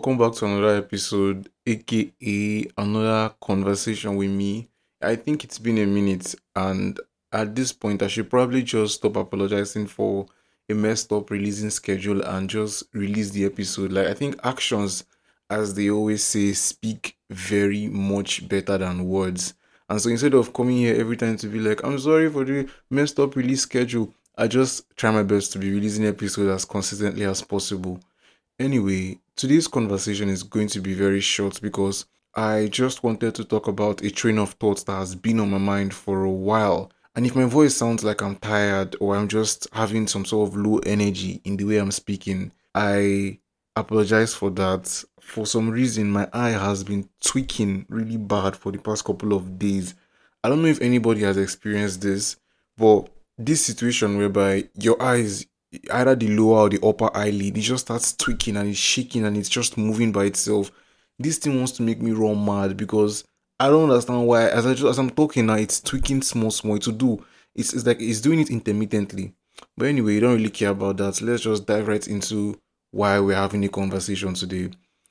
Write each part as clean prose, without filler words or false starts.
welcome back to another episode, aka another conversation with me. I think it's been a minute, and at this point, I should probably just stop apologizing for a messed up releasing schedule and just release the episode. Like, I think actions, as they always say, speak very much better than words. And so instead of coming here every time to be like, I'm sorry for the messed up release schedule, I just try my best to be releasing episodes as consistently as possible. Anyway, today's conversation is going to be very short because I just wanted to talk about a train of thoughts that has been on my mind for a while. And if my voice sounds like I'm tired or I'm just having some sort of low energy in the way I'm speaking, I apologize for that. For some reason, my eye has been tweaking really bad for the past couple of days. I don't know if anybody has experienced this, but this situation whereby your eyes, either the lower or the upper eyelid, it just starts tweaking and it's shaking and it's just moving by itself. This thing wants to make me run mad because I don't understand why. As I'm talking now, it's tweaking small small. To do it's like it's doing it intermittently. But anyway, you don't really care about that. Let's just dive right into why we're having a conversation today.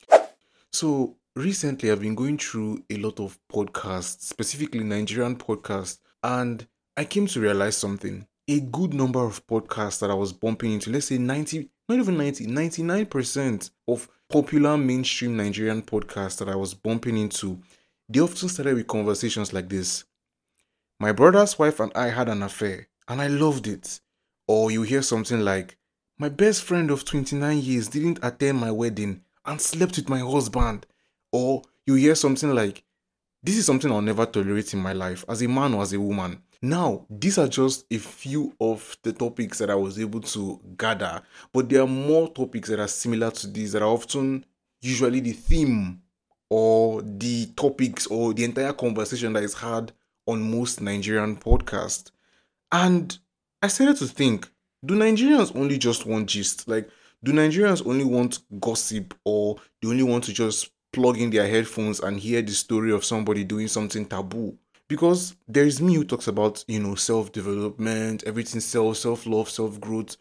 So recently, I've been going through a lot of podcasts, specifically Nigerian podcasts, and I came to realize something. A good number of podcasts that I was bumping into, let's say 90, not even 90, 99% of popular mainstream Nigerian podcasts that I was bumping into, they often started with conversations like this. My brother's wife and I had an affair, and I loved it. Or you hear something like, my best friend of 29 years didn't attend my wedding and slept with my husband. Or you hear something like, this is something I'll never tolerate in my life, as a man or as a woman. Now, these are just a few of the topics that I was able to gather, but there are more topics that are similar to these that are often usually the theme or the topics or the entire conversation that is had on most Nigerian podcasts. And I started to think, do Nigerians only just want gist? Like, do Nigerians only want gossip, or they only want to just plug in their headphones and hear the story of somebody doing something taboo? Because there's me who talks about, self-development, everything self-love, self-growth,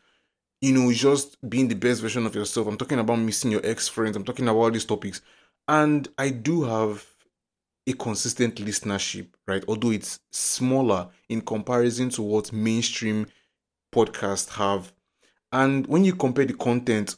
just being the best version of yourself. I'm talking about missing your ex-friends. I'm talking about all these topics. And I do have a consistent listenership, right? Although it's smaller in comparison to what mainstream podcasts have. And when you compare the content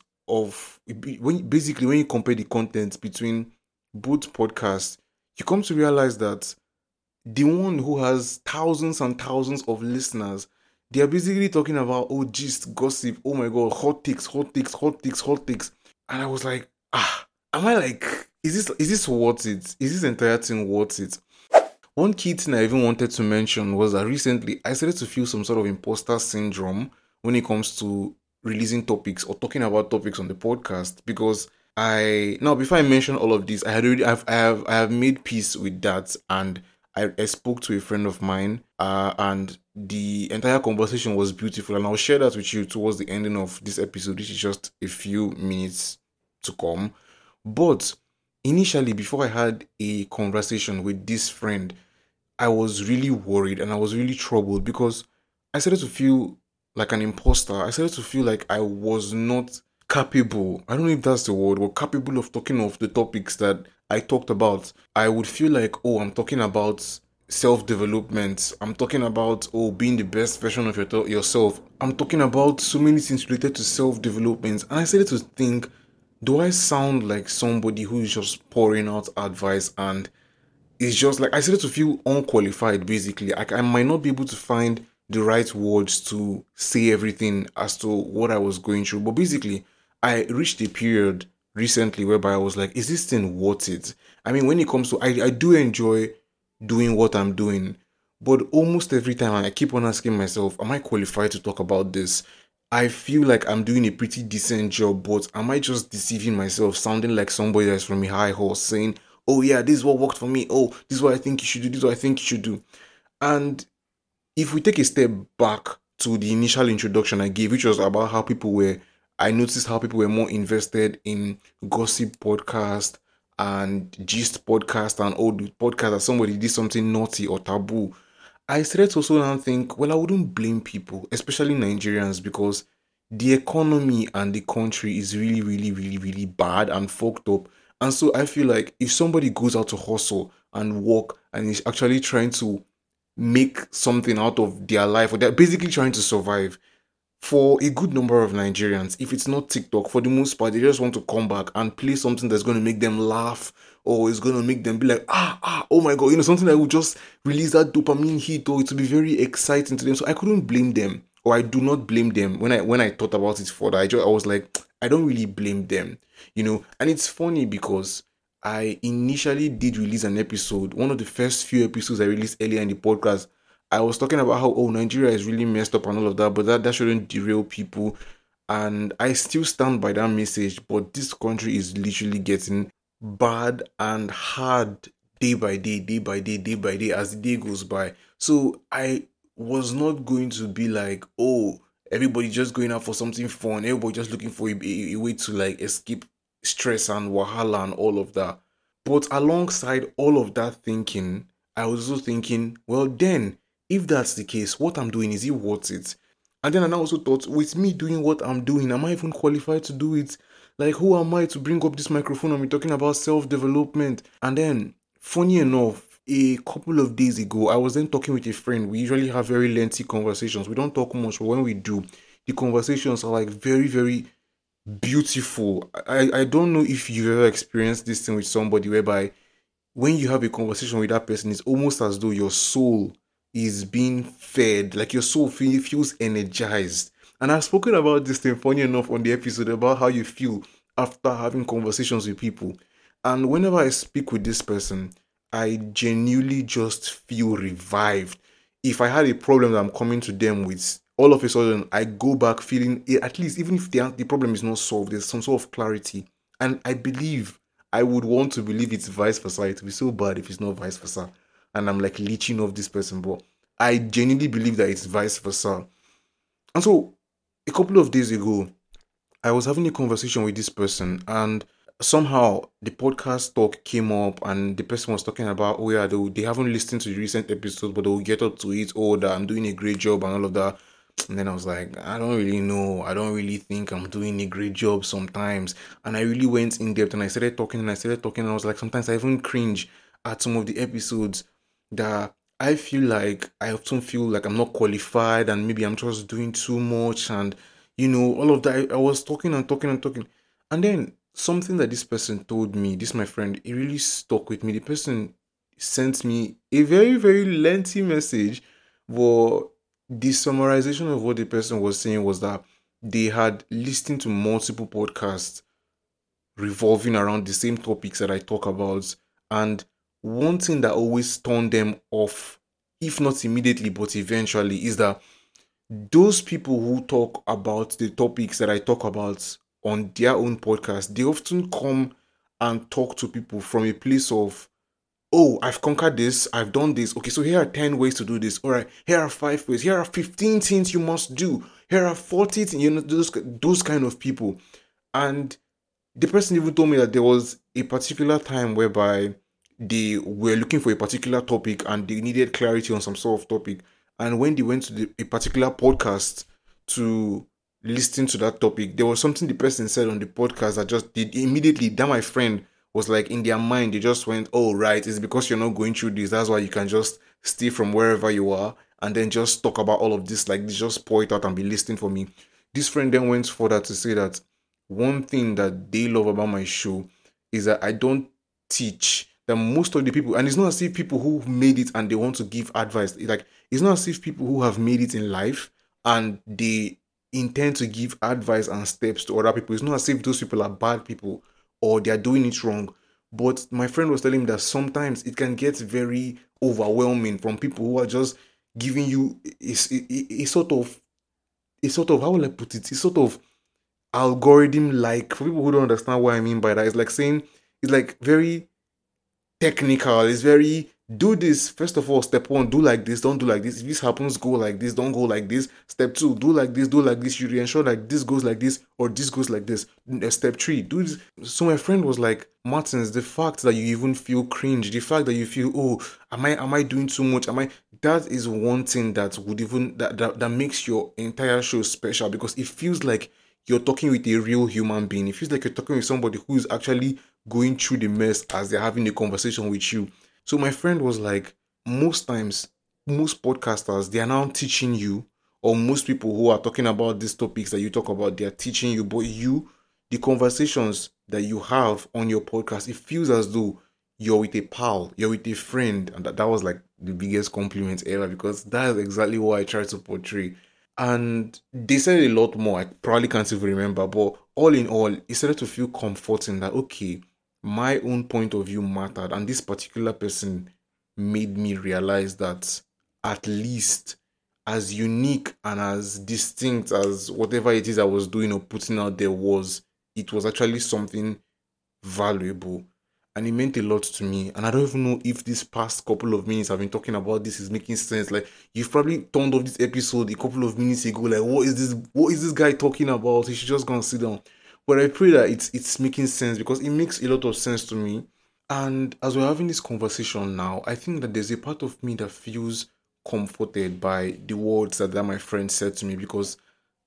when you compare the content between both podcasts, you come to realize that the one who has thousands and thousands of listeners, they are basically talking about, oh, gist, gossip, oh my god, hot takes, hot takes, hot takes, hot takes. And I was like, am I like, is this worth it? Is this entire thing worth it? One key thing I even wanted to mention was that recently I started to feel some sort of imposter syndrome when it comes to releasing topics or talking about topics on the podcast, because before I mention all of this, I have made peace with that, and I spoke to a friend of mine, and the entire conversation was beautiful, and I'll share that with you towards the ending of this episode, which is just a few minutes to come. But initially, before I had a conversation with this friend, I was really worried and I was really troubled because I started to feel like an imposter. I started to feel like I was not capable. I don't know if that's the word, but capable of talking of the topics that I talked about. I would feel like, oh, I'm talking about self-development. I'm talking about, oh, being the best version of yourself. I'm talking about so many things related to self-development. And I started to think, do I sound like somebody who is just pouring out advice, and it's just like I started to feel unqualified basically. I might not be able to find the right words to say everything as to what I was going through. But basically, I reached a period recently whereby I was like, is this thing worth it? I mean, when it comes to, I do enjoy doing what I'm doing, but almost every time I keep on asking myself, am I qualified to talk about this? I feel like I'm doing a pretty decent job, but am I just deceiving myself, sounding like somebody that's from a high horse saying, oh yeah, this is what worked for me. Oh, this is what I think you should do. This is what I think you should do. And if we take a step back to the initial introduction I gave, which was about I noticed how people were more invested in gossip podcast and gist podcast and all the podcasts that somebody did something naughty or taboo. I started to also now think, well, I wouldn't blame people, especially Nigerians, because the economy and the country is really, really, really, really bad and fucked up. And so I feel like if somebody goes out to hustle and work and is actually trying to make something out of their life, or they're basically trying to survive, for a good number of Nigerians, if it's not TikTok, for the most part, they just want to come back and play something that's going to make them laugh, or is going to make them be like, oh my God, something that will just release that dopamine hit, or it will be very exciting to them. So I couldn't blame them, or I do not blame them. When I thought about it further, I was like, I don't really blame them, And it's funny because I initially did release an episode, one of the first few episodes I released earlier in the podcast. I was talking about how Nigeria is really messed up and all of that, but that shouldn't derail people. And I still stand by that message. But this country is literally getting bad and hard day by day, day by day, day by day as the day goes by. So I was not going to be like, oh, everybody just going out for something fun, everybody just looking for a way to like escape stress and wahala and all of that. But alongside all of that thinking, I was also thinking, well, then, if that's the case, what I'm doing, is it worth it? And then I also thought, with me doing what I'm doing, am I even qualified to do it? Like, who am I to bring up this microphone and be talking about self development? And then, funny enough, a couple of days ago, I was then talking with a friend. We usually have very lengthy conversations. We don't talk much, but when we do, the conversations are like very, very beautiful. I don't know if you've ever experienced this thing with somebody whereby when you have a conversation with that person, it's almost as though your soul is being fed, like your soul feels energized. And I've spoken about this thing, funny enough, on the episode about how you feel after having conversations with people. And whenever I speak with this person, I genuinely just feel revived. If I had a problem that I'm coming to them with, all of a sudden I go back feeling, at least even if the problem is not solved, there's some sort of clarity. And I would want to believe it's vice versa. It would be so bad if it's not vice versa. And I'm like leeching off this person, but I genuinely believe that it's vice versa. And so a couple of days ago, I was having a conversation with this person, and somehow the podcast talk came up, and the person was talking about, oh yeah, they haven't listened to the recent episodes, but they will get up to it. Oh, that I'm doing a great job and all of that. And then I was like, I don't really know. I don't really think I'm doing a great job sometimes. And I really went in depth, and I started talking and I started talking. And I was like, sometimes I even cringe at some of the episodes that I often feel like I'm not qualified, and maybe I'm just doing too much, and all of that. I was talking and talking and talking. And then something that this person told me, this my friend, it really stuck with me. The person sent me a very, very lengthy message, but the summarization of what the person was saying was that they had listened to multiple podcasts revolving around the same topics that I talk about. And one thing that always turned them off, if not immediately, but eventually, is that those people who talk about the topics that I talk about on their own podcast, they often come and talk to people from a place of, oh, I've conquered this, I've done this. Okay, so here are 10 ways to do this. All right, here are 5 ways. Here are 15 things you must do. Here are 40 things, those kind of people. And the person even told me that there was a particular time whereby they were looking for a particular topic and they needed clarity on some sort of topic. And when they went to a particular podcast to listen to that topic, there was something the person said on the podcast that just did immediately. That my friend was like, in their mind, they just went, oh, right, it's because you're not going through this. That's why you can just stay from wherever you are and then just talk about all of this, like just pour it out and be listening for me. This friend then went further to say that one thing that they love about my show is that I don't teach. That most of the people, and it's not as if people who made it and they want to give advice, it's not as if people who have made it in life and they intend to give advice and steps to other people. It's not as if those people are bad people or they are doing it wrong. But my friend was telling me that sometimes it can get very overwhelming from people who are just giving you a sort of, how will I put it? A sort of algorithm, like, for people who don't understand what I mean by that, it's like saying, it's like very technical, it's very Do this. First of all, step one, do like this, don't do like this. If this happens, go like this, don't go like this. Step two, do like this, do like this. You ensure like this goes like this or this goes like this. Step three, do this. So my friend was like, Martins, the fact that you even feel cringe, the fact that you feel, oh, am I doing too much? That is one thing that would even that makes your entire show special, because it feels like you're talking with a real human being. It feels like you're talking with somebody who is actually going through the mess as they're having a conversation with you. So my friend was like, most times, most podcasters, they are now teaching you, or most people who are talking about these topics that you talk about, they are teaching you, but the conversations that you have on your podcast, it feels as though you're with a pal, you're with a friend. And that was like the biggest compliment ever, because that is exactly what I try to portray. And they said a lot more. I probably can't even remember, but all in all, it started to feel comforting that, okay, my own point of view mattered, and this particular person made me realize that at least as unique and as distinct as whatever it is I was doing or putting out there was, it was actually something valuable. And it meant a lot to me. And I don't even know if this past couple of minutes I've been talking about this is making sense. Like, you've probably turned off this episode a couple of minutes ago. Like, what is this guy talking about? He should just go and sit down. But I pray that it's making sense, because it makes a lot of sense to me. And as we're having this conversation now, I think that there's a part of me that feels comforted by the words that my friend said to me, because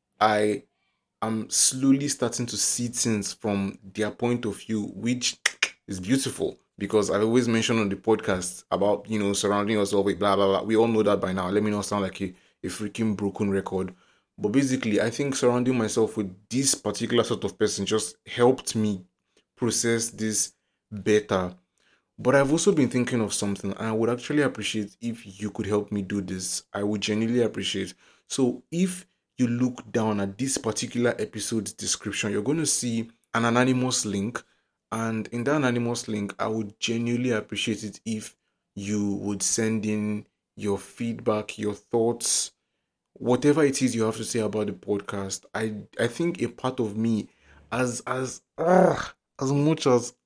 I am slowly starting to see things from their point of view, which is beautiful, because I've always mentioned on the podcast about, surrounding yourself with blah, blah, blah. We all know that by now. Let me not sound like a freaking broken record. But basically, I think surrounding myself with this particular sort of person just helped me process this better. But I've also been thinking of something, and I would actually appreciate if you could help me do this. I would genuinely appreciate. So, if you look down at this particular episode's description, you're going to see an anonymous link. And in that anonymous link, I would genuinely appreciate it if you would send in your feedback, your thoughts, whatever it is you have to say about the podcast. I think a part of me, as much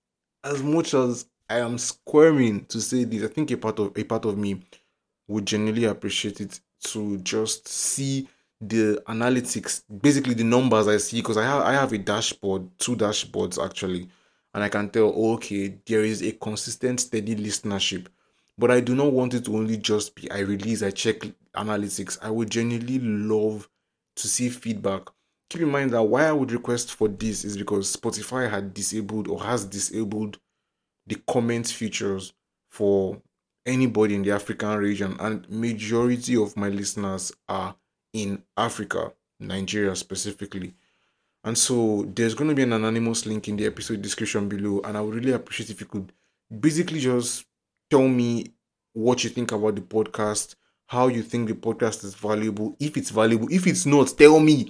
as I am squirming to say this, I think a part of me would genuinely appreciate it to just see the analytics, basically the numbers I see, because I have a dashboard, two dashboards actually, and I can tell, oh, okay, there is a consistent, steady listenership. But I do not want it to only just be I release, I check analytics. I would genuinely love to see feedback. Keep in mind that why I would request for this is because Spotify had disabled or has disabled the comment features for anybody in the African region, and majority of my listeners are in Africa, Nigeria specifically. And so there's going to be an anonymous link in the episode description below, and I would really appreciate if you could basically just tell me what you think about the podcast, how you think the podcast is valuable, if it's valuable. If it's not, tell me.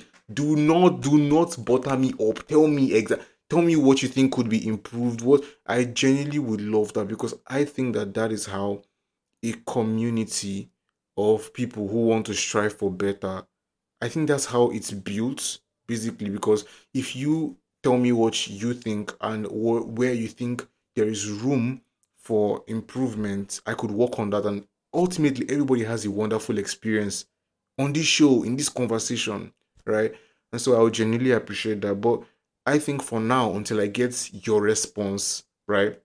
Do not butter me up. Tell me what you think could be improved. What I genuinely would love that, because I think that is how a community of people who want to strive for better, I think that's how it's built, basically. Because if you tell me what you think and where you think there is room for improvement, I could work on that. And ultimately, everybody has a wonderful experience on this show, in this conversation, right? And so I would genuinely appreciate that. But I think for now, until I get your response, right,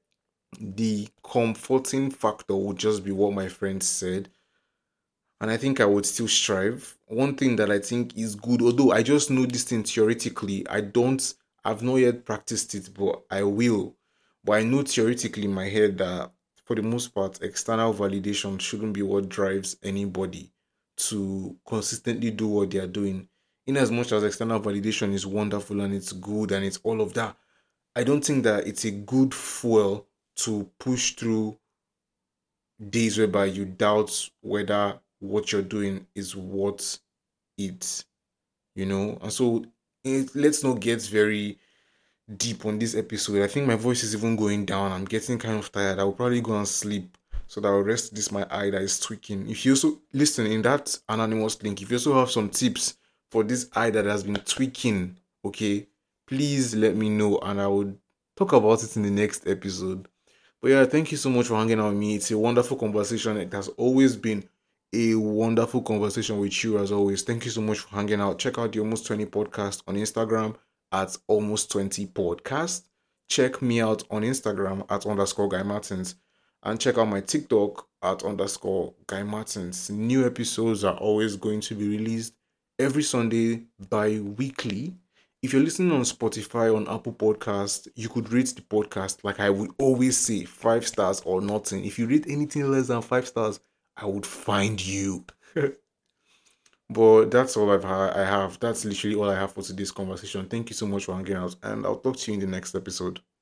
the comforting factor would just be what my friend said, and I think I would still strive. One thing that I think is good, although I just know this thing theoretically, I've not yet practiced it, but I will. But I know theoretically in my head that for the most part, external validation shouldn't be what drives anybody to consistently do what they are doing. In as much as external validation is wonderful and it's good and it's all of that, I don't think that it's a good fuel to push through days whereby you doubt whether what you're doing is worth it. And so let's not get very deep on this episode. I think my voice is even going down. I'm getting kind of tired. I'll probably go and sleep so that I'll rest this my eye that is tweaking. If you also listen in that anonymous link, if you also have some tips for this eye that has been tweaking, okay, please let me know and I would talk about it in the next episode. But yeah, thank you so much for hanging out with me. It's a wonderful conversation. It has always been a wonderful conversation with you as always. Thank you so much for hanging out. Check out the Almost 20 podcast on Instagram at Almost 20 podcast. Check me out on Instagram at underscore Guy Martins. And check out my TikTok at underscore Guy Martins. New episodes are always going to be released every Sunday bi-weekly. If you're listening on Spotify, on Apple Podcast, you could rate the podcast like I would always say, 5 stars or nothing. If you rate anything less than 5 stars, I would find you. But that's all I have. That's literally all I have for today's conversation. Thank you so much for hanging out, and I'll talk to you in the next episode.